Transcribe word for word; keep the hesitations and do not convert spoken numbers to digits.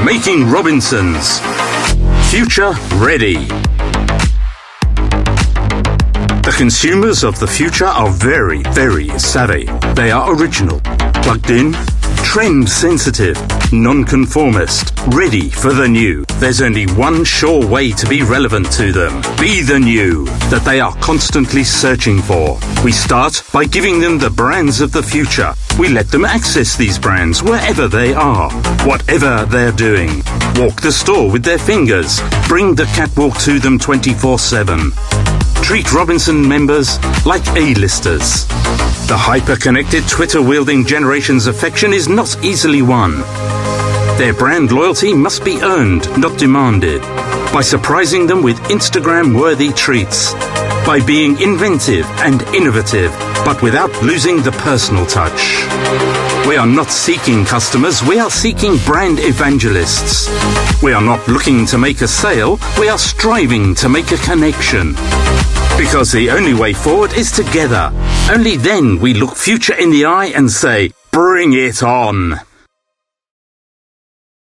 Making Robinsons. Future ready. The consumers of the future are very, very savvy. They are original, plugged in, trend-sensitive, non-conformist, ready for the new. There's only one sure way to be relevant to them. Be the new that they are constantly searching for. We start by giving them the brands of the future. We let them access these brands wherever they are, whatever they're doing. Walk the store with their fingers. Bring the catwalk to them twenty-four seven. Treat Robinson members like A-listers. The hyper-connected, Twitter-wielding generation's affection is not easily won. Their brand loyalty must be earned, not demanded, by surprising them with Instagram-worthy treats, by being inventive and innovative, but without losing the personal touch. We are not seeking customers, we are seeking brand evangelists. We are not looking to make a sale, we are striving to make a connection. Because the only way forward is together. Only then we look future in the eye and say, bring it on.